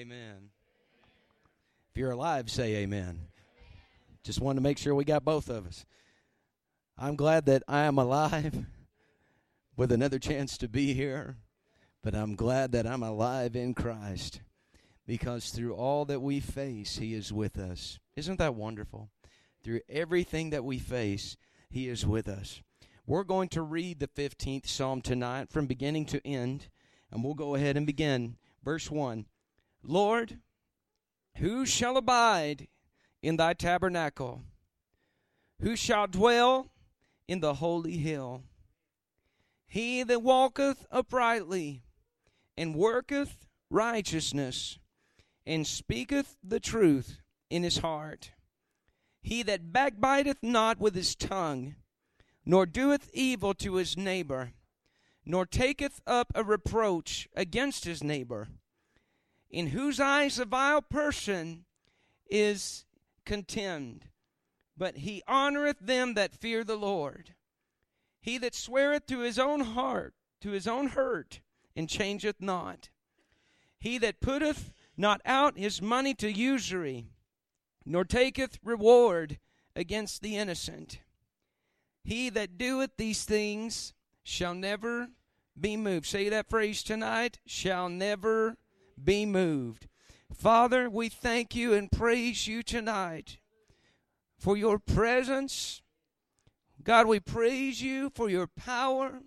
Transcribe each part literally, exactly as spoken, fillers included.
amen. If you're alive, say amen. Just wanted to make sure we got both of us. I'm glad that I am alive with another chance to be here, but I'm glad that I'm alive in Christ because through all that we face, He is with us. Isn't that wonderful? Through everything that we face, He is with us. We're going to read the fifteenth Psalm tonight from beginning to end, and we'll go ahead and begin. Verse one, Lord, who shall abide in thy tabernacle? Who shall dwell in the holy hill? He that walketh uprightly, and worketh righteousness, and speaketh the truth in his heart. He that backbiteth not with his tongue, nor doeth evil to his neighbor, nor taketh up a reproach against his neighbor, in whose eyes a vile person is contemned, but he honoreth them that fear the Lord. He that sweareth to his own heart, to his own hurt, and changeth not. He that putteth not out his money to usury, nor taketh reward against the innocent. He that doeth these things shall never be moved. Say that phrase tonight, shall never be moved. Father, we thank you and praise you tonight for your presence. God, we praise you for your power.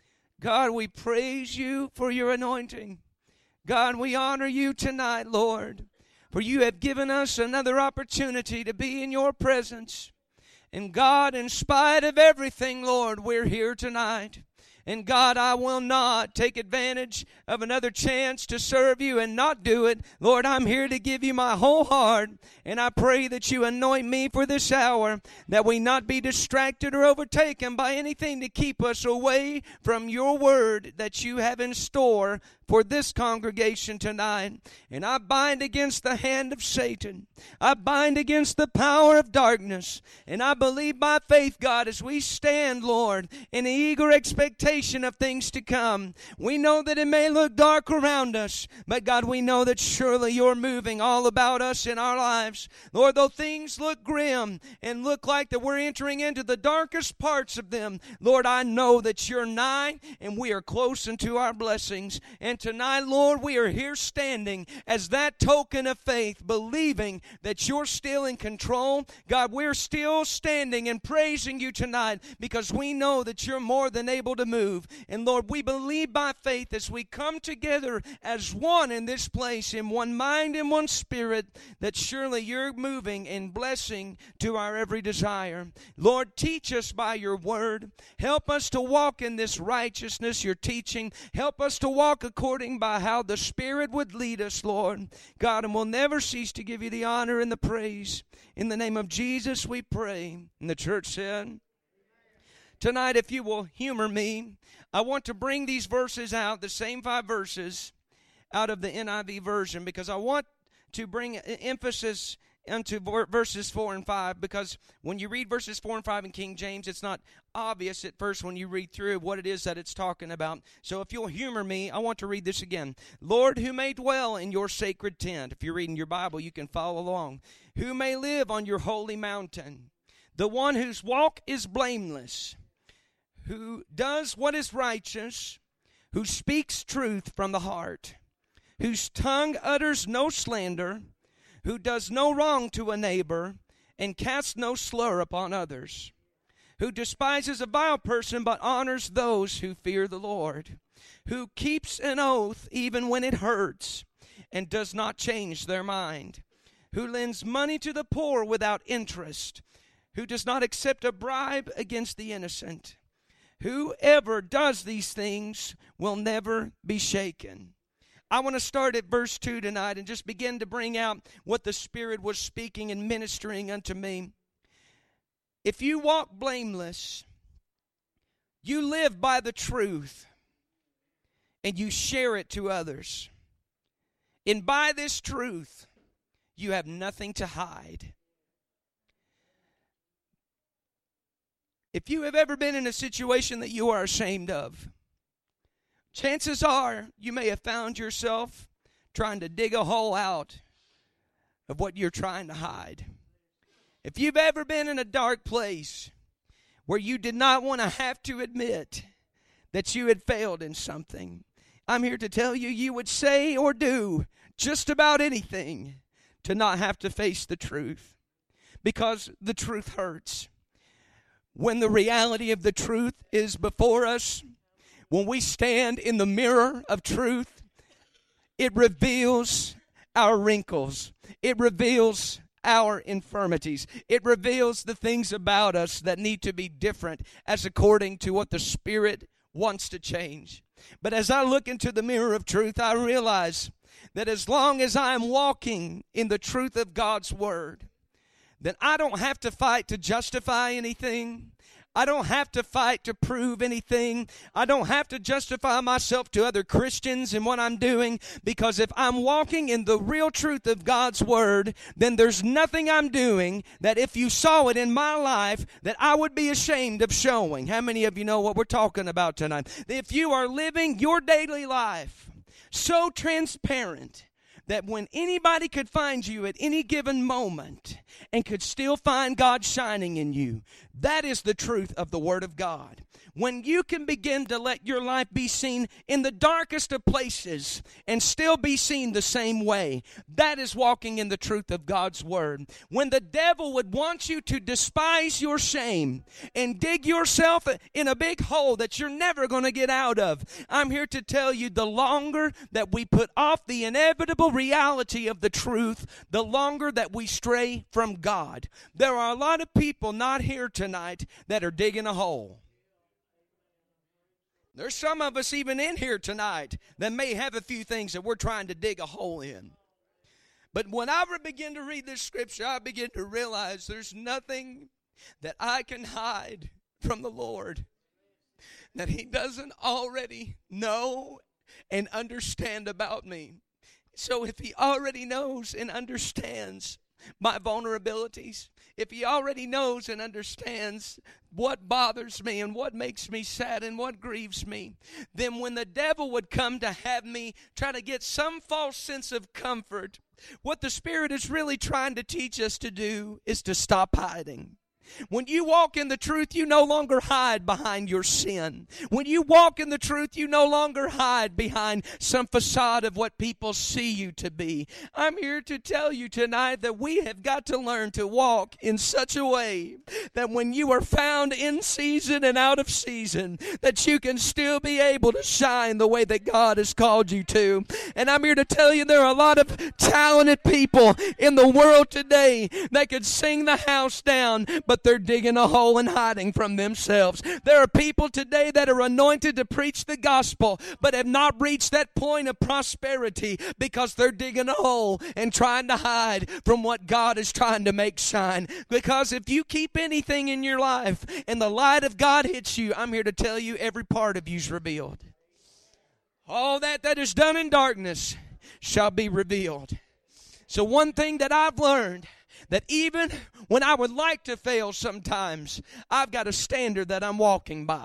God, we praise you for your anointing. God, we honor you tonight, Lord, for you have given us another opportunity to be in your presence. And God, in spite of everything, Lord, we're here tonight. And God, I will not take advantage of another chance to serve you and not do it. Lord, I'm here to give you my whole heart. And I pray that you anoint me for this hour, that we not be distracted or overtaken by anything to keep us away from your word that you have in store for this congregation tonight. And I bind against the hand of Satan. I bind against the power of darkness. And I believe by faith, God, as we stand, Lord, in eager expectation of things to come. We know that it may look dark around us, but God, we know that surely you're moving all about us in our lives. Lord, though things look grim and look like that we're entering into the darkest parts of them, Lord, I know that you're nigh and we are close unto our blessings. And tonight, Lord, we are here standing as that token of faith, believing that you're still in control. God, we're still standing and praising you tonight because we know that you're more than able to move. And Lord, we believe by faith as we come together as one in this place, in one mind and one spirit, that surely you're moving and blessing to our every desire. Lord, teach us by your word. Help us to walk in this righteousness you're teaching. Help us to walk according by how the Spirit would lead us, Lord. God, and we'll never cease to give you the honor and the praise. In the name of Jesus we pray. And the church said, tonight, if you will humor me, I want to bring these verses out, the same five verses, out of the N I V version, because I want to bring emphasis into verses four and five, because when you read verses four and five in King James, it's not obvious at first when you read through what it is that it's talking about. So if you'll humor me, I want to read this again. Lord, who may dwell in your sacred tent. If you're reading your Bible, you can follow along. Who may live on your holy mountain. The one whose walk is blameless, who does what is righteous, who speaks truth from the heart, whose tongue utters no slander, who does no wrong to a neighbor, and casts no slur upon others, who despises a vile person, but honors those who fear the Lord, who keeps an oath even when it hurts, and does not change their mind, who lends money to the poor without interest, who does not accept a bribe against the innocent. Whoever does these things will never be shaken. I want to start at verse two tonight and just begin to bring out what the Spirit was speaking and ministering unto me. If you walk blameless, you live by the truth, and you share it to others. And by this truth, you have nothing to hide. If you have ever been in a situation that you are ashamed of, chances are you may have found yourself trying to dig a hole out of what you're trying to hide. If you've ever been in a dark place where you did not want to have to admit that you had failed in something, I'm here to tell you, you would say or do just about anything to not have to face the truth, because the truth hurts. When the reality of the truth is before us, when we stand in the mirror of truth, it reveals our wrinkles. It reveals our infirmities. It reveals the things about us that need to be different as according to what the Spirit wants to change. But as I look into the mirror of truth, I realize that as long as I am walking in the truth of God's Word, then I don't have to fight to justify anything. I don't have to fight to prove anything. I don't have to justify myself to other Christians in what I'm doing, because if I'm walking in the real truth of God's Word, then there's nothing I'm doing that if you saw it in my life that I would be ashamed of showing. How many of you know what we're talking about tonight? If you are living your daily life so transparent that when anybody could find you at any given moment and could still find God shining in you, that is the truth of the Word of God. When you can begin to let your life be seen in the darkest of places and still be seen the same way, that is walking in the truth of God's Word. When the devil would want you to despise your shame and dig yourself in a big hole that you're never going to get out of, I'm here to tell you, the longer that we put off the inevitable reality of the truth, the longer that we stray from God. There are a lot of people not here tonight that are digging a hole. There's some of us even in here tonight that may have a few things that we're trying to dig a hole in. But when I begin to read this scripture, I begin to realize there's nothing that I can hide from the Lord that He doesn't already know and understand about me. So if He already knows and understands my vulnerabilities, if He already knows and understands what bothers me and what makes me sad and what grieves me, then when the devil would come to have me try to get some false sense of comfort, what the Spirit is really trying to teach us to do is to stop hiding. When you walk in the truth, you no longer hide behind your sin. When you walk in the truth, you no longer hide behind some facade of what people see you to be. I'm here to tell you tonight that we have got to learn to walk in such a way that when you are found in season and out of season, that you can still be able to shine the way that God has called you to. And I'm here to tell you there are a lot of talented people in the world today that could sing the house down, but they're digging a hole and hiding from themselves. There are people today that are anointed to preach the gospel, but have not reached that point of prosperity because they're digging a hole and trying to hide from what God is trying to make shine. Because if you keep anything in your life and the light of God hits you, I'm here to tell you every part of you is revealed. All that that is done in darkness shall be revealed. So one thing that I've learned, that even when I would like to fail sometimes, I've got a standard that I'm walking by.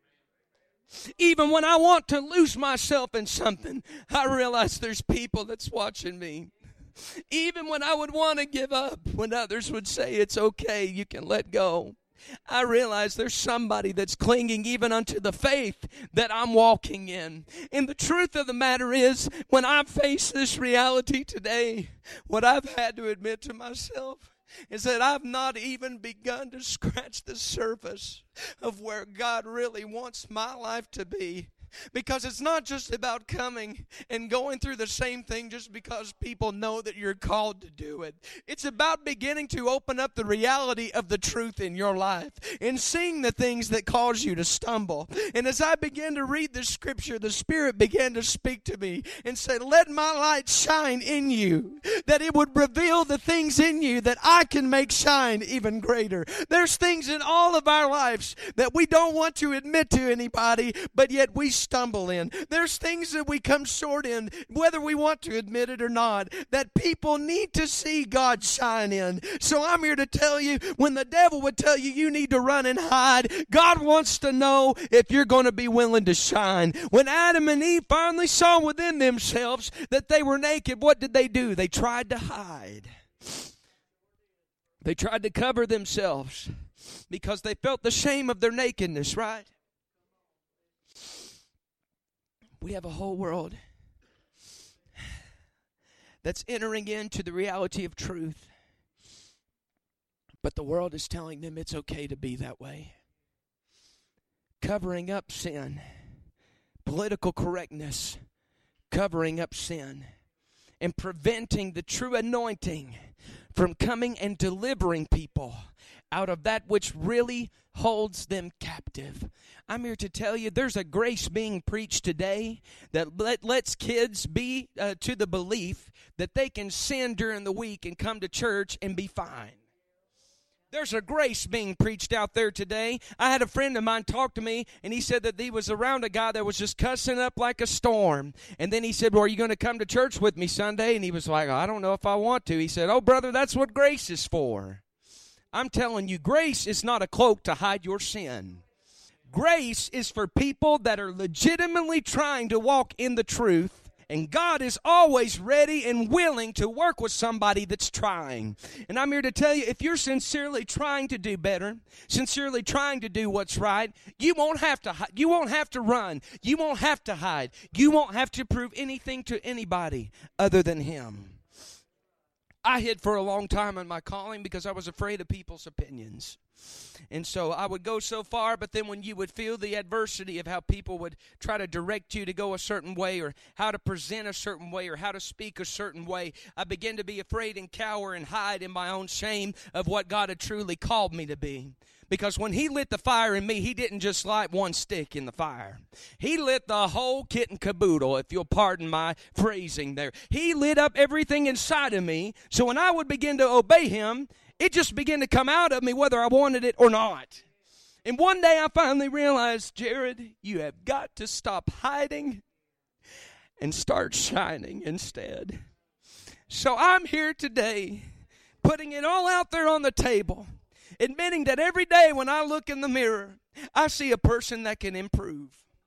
Even when I want to lose myself in something, I realize there's people that's watching me. Even when I would want to give up, when others would say it's okay, you can let go, I realize there's somebody that's clinging even unto the faith that I'm walking in. And the truth of the matter is, when I face this reality today, what I've had to admit to myself is that I've not even begun to scratch the surface of where God really wants my life to be. Because it's not just about coming and going through the same thing just because people know that you're called to do it. It's about beginning to open up the reality of the truth in your life and seeing the things that cause you to stumble. And as I began to read the scripture, the Spirit began to speak to me and said, let my light shine in you, that it would reveal the things in you that I can make shine even greater. There's things in all of our lives that we don't want to admit to anybody, but yet we stumble in. There's things that we come short in, whether we want to admit it or not, that people need to see God shine in. So I'm here to tell you, when the devil would tell you you need to run and hide, God wants to know if you're going to be willing to shine. When Adam and Eve finally saw within themselves that they were naked, what did they do? They tried to hide. They tried to cover themselves because they felt the shame of their nakedness, right? We have a whole world that's entering into the reality of truth. But the world is telling them it's okay to be that way. Covering up sin. Political correctness. Covering up sin. And preventing the true anointing from coming and delivering people out of that which really holds them captive. I'm here to tell you there's a grace being preached today that let, lets kids be uh, to the belief that they can sin during the week and come to church and be fine. There's a grace being preached out there today. I had a friend of mine talk to me, and he said that he was around a guy that was just cussing up like a storm. And then he said, well, are you going to come to church with me Sunday? And he was like, I don't know if I want to. He said, oh, brother, that's what grace is for. I'm telling you, grace is not a cloak to hide your sin. Grace is for people that are legitimately trying to walk in the truth. And God is always ready and willing to work with somebody that's trying. And I'm here to tell you, if you're sincerely trying to do better, sincerely trying to do what's right, you won't have to you won't have to run. You won't have to hide. You won't have to prove anything to anybody other than Him. I hid for a long time in my calling because I was afraid of people's opinions. And so I would go so far, but then when you would feel the adversity of how people would try to direct you to go a certain way or how to present a certain way or how to speak a certain way, I began to be afraid and cower and hide in my own shame of what God had truly called me to be. Because when He lit the fire in me, He didn't just light one stick in the fire. He lit the whole kit and caboodle, if you'll pardon my phrasing there. He lit up everything inside of me, so when I would begin to obey Him, it just began to come out of me whether I wanted it or not. And one day I finally realized, Jared, you have got to stop hiding and start shining instead. So I'm here today, putting it all out there on the table, admitting that every day when I look in the mirror, I see a person that can improve.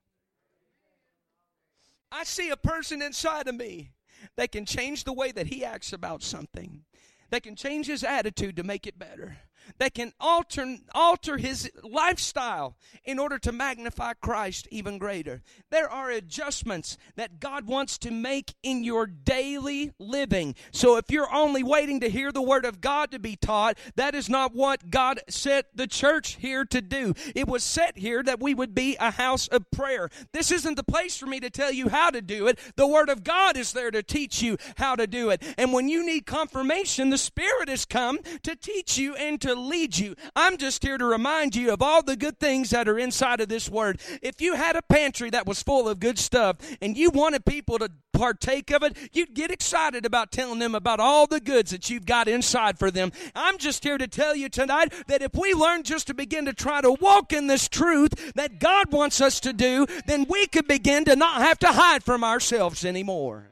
I see a person inside of me that can change the way that he acts about something, that can change his attitude to make it better, that can alter, alter his lifestyle in order to magnify Christ even greater. There are adjustments that God wants to make in your daily living. So if you're only waiting to hear the Word of God to be taught, that is not what God set the church here to do. It was set here that we would be a house of prayer. This isn't the place for me to tell you how to do it. The Word of God is there to teach you how to do it. And when you need confirmation, the Spirit has come to teach you and to lead you. I'm just here to remind you of all the good things that are inside of this Word. If you had a pantry that was full of good stuff and you wanted people to partake of it, you'd get excited about telling them about all the goods that you've got inside for them. I'm just here to tell you tonight that if we learn just to begin to try to walk in this truth that God wants us to do, then we could begin to not have to hide from ourselves anymore.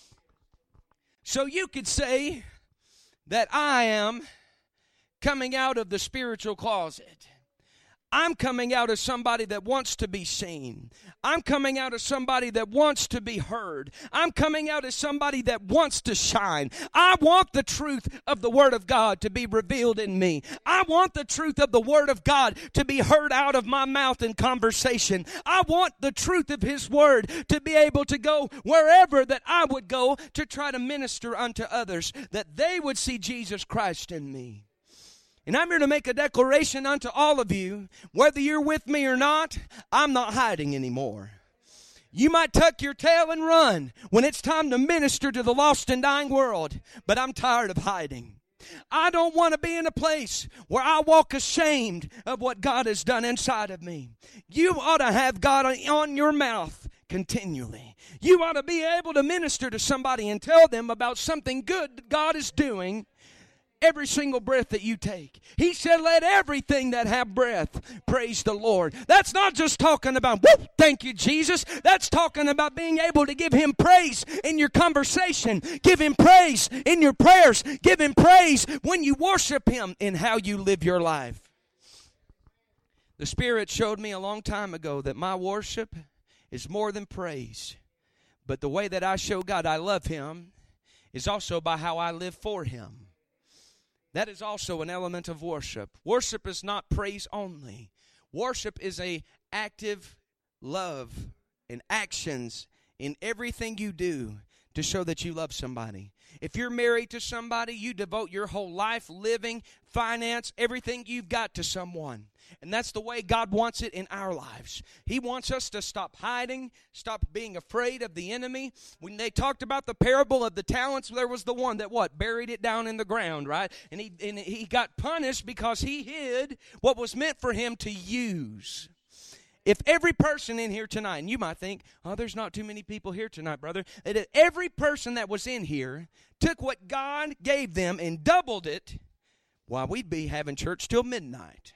So you could say that I am coming out of the spiritual closet. I'm coming out as somebody that wants to be seen. I'm coming out as somebody that wants to be heard. I'm coming out as somebody that wants to shine. I want the truth of the Word of God to be revealed in me. I want the truth of the Word of God to be heard out of my mouth in conversation. I want the truth of His Word to be able to go wherever that I would go to try to minister unto others, that they would see Jesus Christ in me. And I'm here to make a declaration unto all of you, whether you're with me or not, I'm not hiding anymore. You might tuck your tail and run when it's time to minister to the lost and dying world, but I'm tired of hiding. I don't want to be in a place where I walk ashamed of what God has done inside of me. You ought to have God on your mouth continually. You ought to be able to minister to somebody and tell them about something good God is doing Every single breath that you take. He said, let everything that have breath praise the Lord. That's not just talking about, whoop, thank you, Jesus. That's talking about being able to give Him praise in your conversation. Give Him praise in your prayers. Give Him praise when you worship Him in how you live your life. The Spirit showed me a long time ago that my worship is more than praise. But the way that I show God I love Him is also by how I live for Him. That is also an element of worship. Worship is not praise only. Worship is a active love and actions in everything you do to show that you love somebody. If you're married to somebody, you devote your whole life, living, finance, everything you've got to someone. And that's the way God wants it in our lives. He wants us to stop hiding, stop being afraid of the enemy. When they talked about the parable of the talents, there was the one that what? Buried it down in the ground, right? And he, and he got punished because he hid what was meant for him to use. If every person in here tonight, and you might think, oh, there's not too many people here tonight, brother. That if every person that was in here took what God gave them and doubled it, why, we'd be having church till midnight.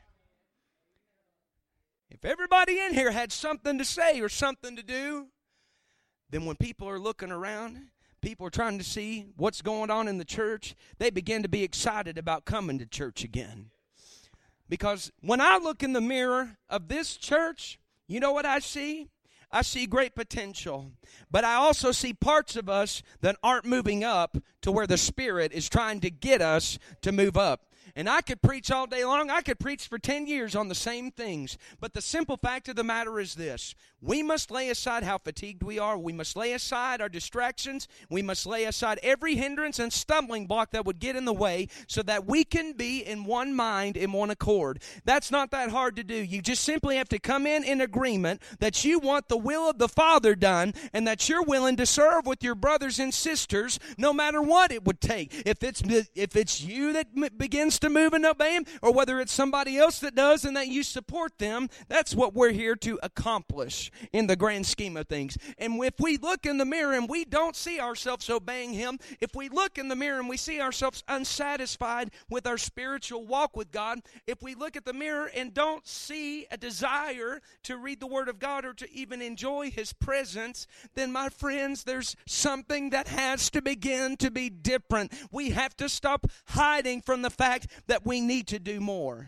If everybody in here had something to say or something to do, then when people are looking around, people are trying to see what's going on in the church, they begin to be excited about coming to church again. Because when I look in the mirror of this church, you know what I see? I see great potential. But I also see parts of us that aren't moving up to where the Spirit is trying to get us to move up. And I could preach all day long. I could preach for ten years on the same things. But the simple fact of the matter is this. We must lay aside how fatigued we are. We must lay aside our distractions. We must lay aside every hindrance and stumbling block that would get in the way so that we can be in one mind, in one accord. That's not that hard to do. You just simply have to come in in agreement that you want the will of the Father done and that you're willing to serve with your brothers and sisters no matter what it would take. If it's, if it's you that m- begins to move and obey Him, or whether it's somebody else that does and that you support them, that's what we're here to accomplish in the grand scheme of things. And if we look in the mirror and we don't see ourselves obeying Him, if we look in the mirror and we see ourselves unsatisfied with our spiritual walk with God, if we look at the mirror and don't see a desire to read the Word of God or to even enjoy His presence, then my friends, there's something that has to begin to be different. We have to stop hiding from the fact that we need to do more.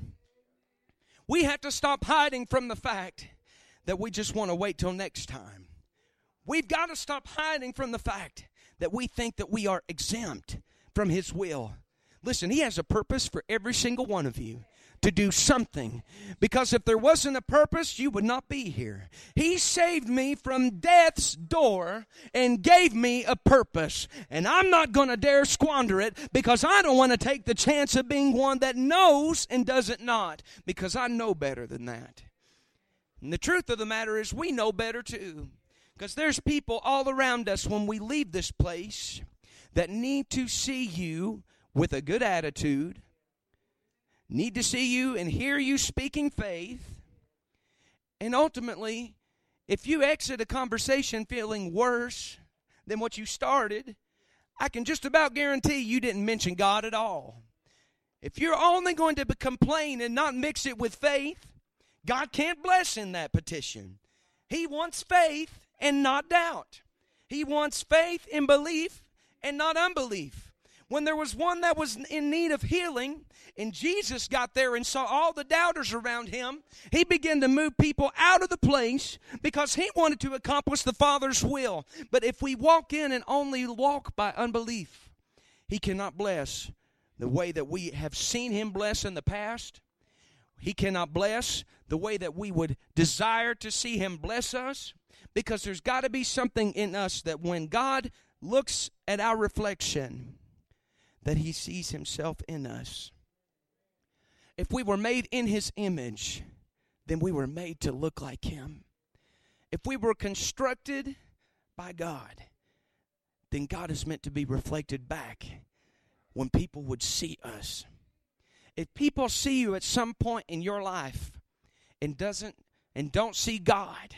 We have to stop hiding from the fact that we just want to wait till next time. We've got to stop hiding from the fact that we think that we are exempt from His will. Listen, He has a purpose for every single one of you to do something. Because if there wasn't a purpose, you would not be here. He saved me from death's door and gave me a purpose. And I'm not going to dare squander it because I don't want to take the chance of being one that knows and doesn't not. Because I know better than that. And the truth of the matter is we know better too. Because there's people all around us when we leave this place that need to see you with a good attitude, need to see you and hear you speaking faith. And ultimately, if you exit a conversation feeling worse than what you started, I can just about guarantee you didn't mention God at all. If you're only going to complain and not mix it with faith, God can't bless in that petition. He wants faith and not doubt. He wants faith and belief and not unbelief. When there was one that was in need of healing, and Jesus got there and saw all the doubters around Him, He began to move people out of the place because He wanted to accomplish the Father's will. But if we walk in and only walk by unbelief, He cannot bless the way that we have seen Him bless in the past. He cannot bless the way that we would desire to see Him bless us, because there's got to be something in us that when God looks at our reflection, that He sees Himself in us. If we were made in His image, then we were made to look like Him. If we were constructed by God, then God is meant to be reflected back when people would see us. If people see you at some point in your life and doesn't and don't see God,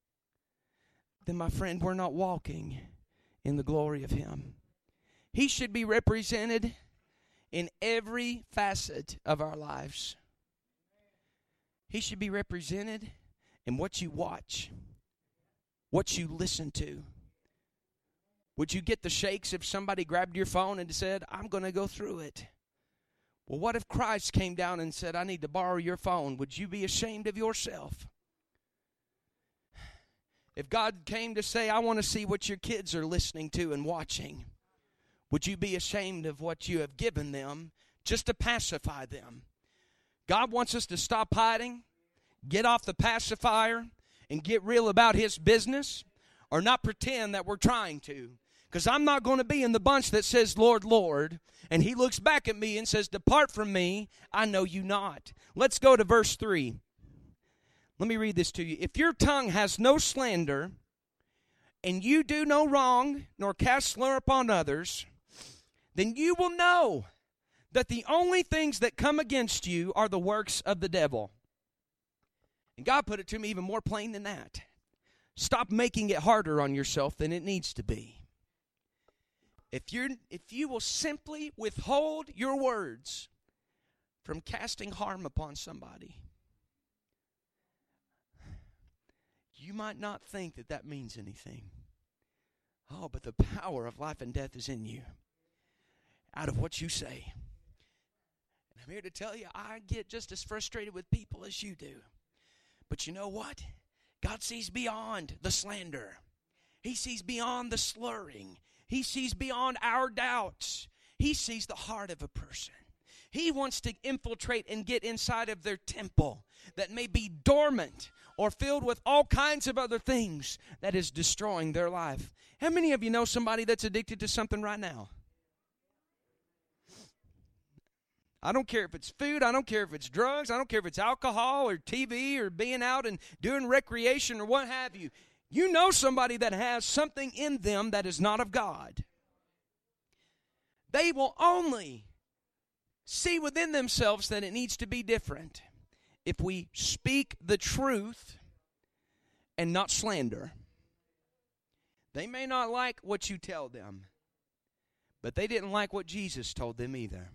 then my friend, we're not walking in the glory of Him. He should be represented in every facet of our lives. He should be represented in what you watch, what you listen to. Would you get the shakes if somebody grabbed your phone and said, I'm going to go through it? Well, what if Christ came down and said, I need to borrow your phone? Would you be ashamed of yourself? If God came to say, I want to see what your kids are listening to and watching, would you be ashamed of what you have given them just to pacify them? God wants us to stop hiding, get off the pacifier, and get real about His business, or not pretend that we're trying to. Because I'm not going to be in the bunch that says, Lord, Lord, and He looks back at me and says, depart from me, I know you not. Let's go to verse three. Let me read this to you. If your tongue has no slander, and you do no wrong, nor cast slur upon others, then you will know that the only things that come against you are the works of the devil. And God put it to me even more plain than that. Stop making it harder on yourself than it needs to be. If you're, if you will simply withhold your words from casting harm upon somebody, you might not think that that means anything. Oh, but the power of life and death is in you, out of what you say. And I'm here to tell you, I get just as frustrated with people as you do. But you know what? God sees beyond the slander. He sees beyond the slurring. He sees beyond our doubts. He sees the heart of a person. He wants to infiltrate and get inside of their temple that may be dormant or filled with all kinds of other things that is destroying their life. How many of you know somebody that's addicted to something right now? I don't care if it's food, I don't care if it's drugs, I don't care if it's alcohol or T V or being out and doing recreation or what have you. You know somebody that has something in them that is not of God. They will only see within themselves that it needs to be different if we speak the truth and not slander. They may not like what you tell them, but they didn't like what Jesus told them either.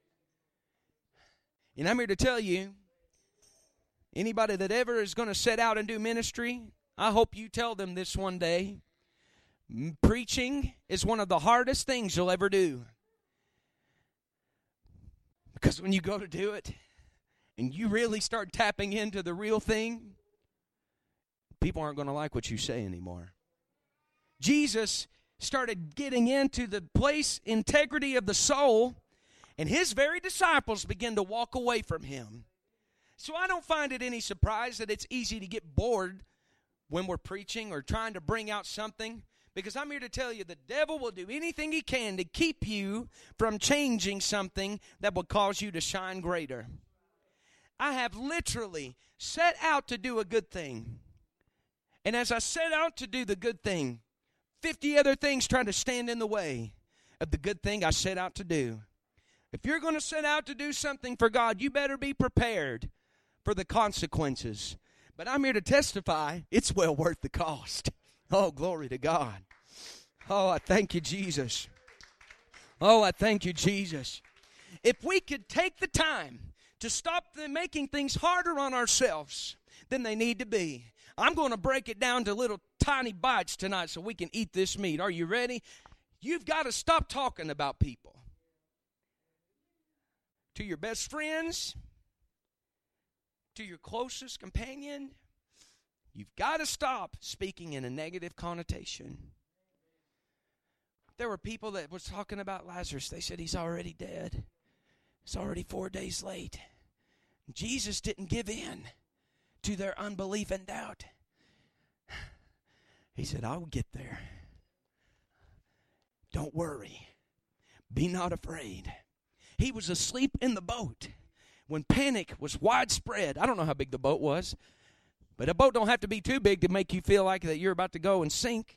And I'm here to tell you, anybody that ever is going to set out and do ministry, I hope you tell them this one day. Preaching is one of the hardest things you'll ever do. Because when you go to do it, and you really start tapping into the real thing, people aren't going to like what you say anymore. Jesus started getting into the place, integrity of the soul, and His very disciples began to walk away from Him. So I don't find it any surprise that it's easy to get bored when we're preaching or trying to bring out something. Because I'm here to tell you, the devil will do anything he can to keep you from changing something that will cause you to shine greater. I have literally set out to do a good thing. And as I set out to do the good thing, fifty other things trying to stand in the way of the good thing I set out to do. If you're going to set out to do something for God, you better be prepared for the consequences. But I'm here to testify, it's well worth the cost. Oh, glory to God. Oh, I thank you, Jesus. Oh, I thank you, Jesus. If we could take the time to stop making things harder on ourselves than they need to be. I'm going to break it down to little tiny bites tonight so we can eat this meat. Are you ready? You've got to stop talking about people. To your best friends, to your closest companion, you've got to stop speaking in a negative connotation. There were people that was talking about Lazarus. They said he's already dead. It's already four days late. Jesus didn't give in to their unbelief and doubt. He said, I'll get there. Don't worry. Be not afraid. He was asleep in the boat when panic was widespread. I don't know how big the boat was, but a boat don't have to be too big to make you feel like that you're about to go and sink.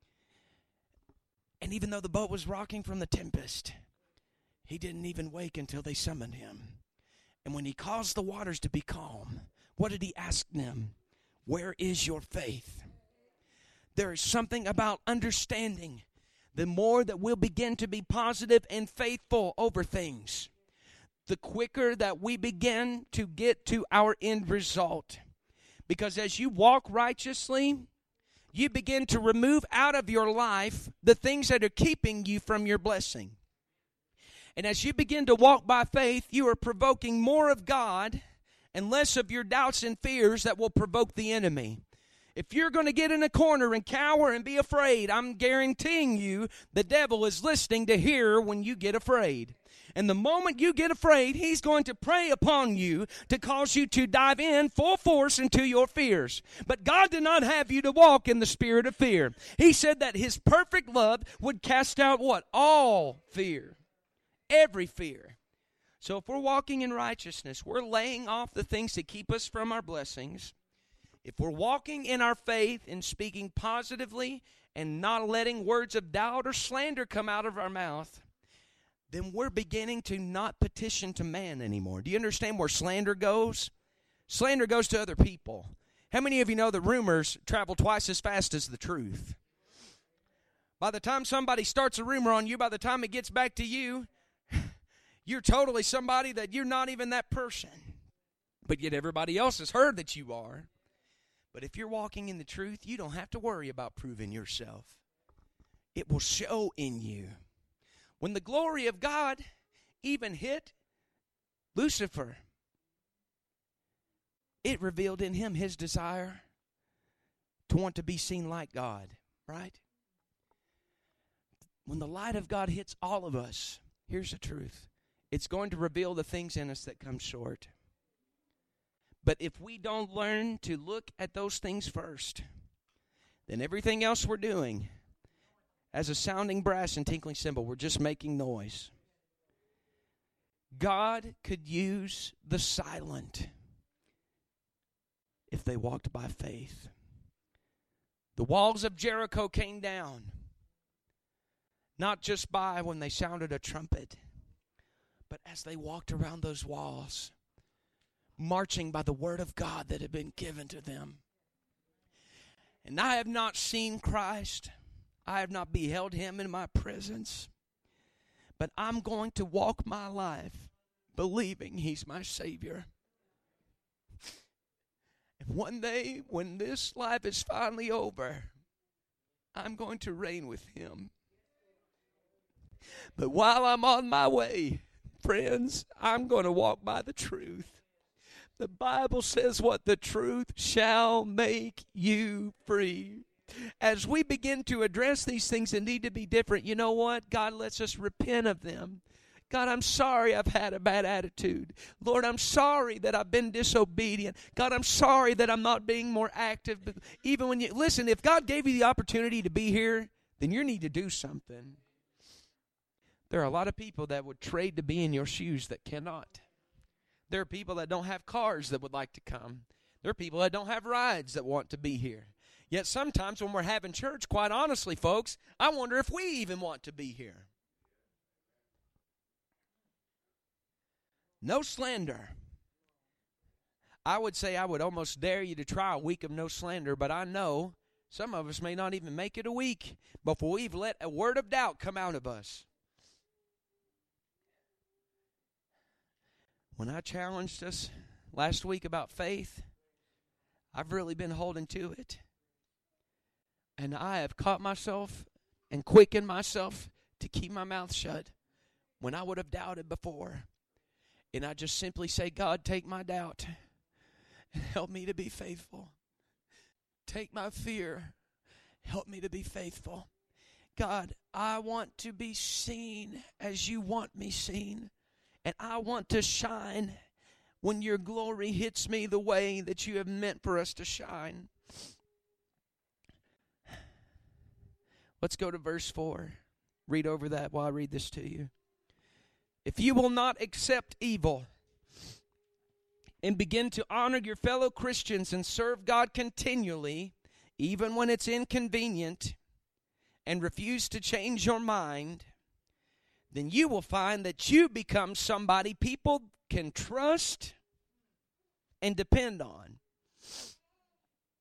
And even though the boat was rocking from the tempest, he didn't even wake until they summoned him. And when he caused the waters to be calm, what did he ask them? Where is your faith? There is something about understanding the more that we'll begin to be positive and faithful over things. The quicker that we begin to get to our end result. Because as you walk righteously, you begin to remove out of your life the things that are keeping you from your blessing. And as you begin to walk by faith, you are provoking more of God and less of your doubts and fears that will provoke the enemy. If you're going to get in a corner and cower and be afraid, I'm guaranteeing you the devil is listening to hear when you get afraid. And the moment you get afraid, he's going to prey upon you to cause you to dive in full force into your fears. But God did not have you to walk in the spirit of fear. He said that his perfect love would cast out what? All fear. Every fear. So if we're walking in righteousness, we're laying off the things that keep us from our blessings. If we're walking in our faith and speaking positively and not letting words of doubt or slander come out of our mouth, then we're beginning to not petition to man anymore. Do you understand where slander goes? Slander goes to other people. How many of you know that rumors travel twice as fast as the truth? By the time somebody starts a rumor on you, by the time it gets back to you, you're totally somebody that you're not even that person. But yet everybody else has heard that you are. But if you're walking in the truth, you don't have to worry about proving yourself. It will show in you. When the glory of God even hit Lucifer, it revealed in him his desire to want to be seen like God, right? When the light of God hits all of us, here's the truth. It's going to reveal the things in us that come short. But if we don't learn to look at those things first, then everything else we're doing, as a sounding brass and tinkling cymbal, we're just making noise. God could use the silent if they walked by faith. The walls of Jericho came down, not just by when they sounded a trumpet, but as they walked around those walls, marching by the word of God that had been given to them. And I have not seen Christ. I have not beheld him in my presence. But I'm going to walk my life believing he's my Savior. And one day, when this life is finally over, I'm going to reign with him. But while I'm on my way, friends, I'm going to walk by the truth. The Bible says what? The truth shall make you free. As we begin to address these things that need to be different, you know what? God lets us repent of them. God, I'm sorry I've had a bad attitude. Lord, I'm sorry that I've been disobedient. God, I'm sorry that I'm not being more active. But even when you, listen, if God gave you the opportunity to be here, then you need to do something. There are a lot of people that would trade to be in your shoes that cannot. There are people that don't have cars that would like to come. There are people that don't have rides that want to be here. Yet sometimes when we're having church, quite honestly, folks, I wonder if we even want to be here. No slander. I would say I would almost dare you to try a week of no slander, but I know some of us may not even make it a week before we've let a word of doubt come out of us. When I challenged us last week about faith, I've really been holding to it. And I have caught myself and quickened myself to keep my mouth shut when I would have doubted before. And I just simply say, God, take my doubt and help me to be faithful. Take my fear, help me to be faithful. God, I want to be seen as you want me seen. And I want to shine when your glory hits me the way that you have meant for us to shine. Let's go to verse four. Read over that while I read this to you. If you will not accept evil and begin to honor your fellow Christians and serve God continually, even when it's inconvenient, and refuse to change your mind, then you will find that you become somebody people can trust and depend on.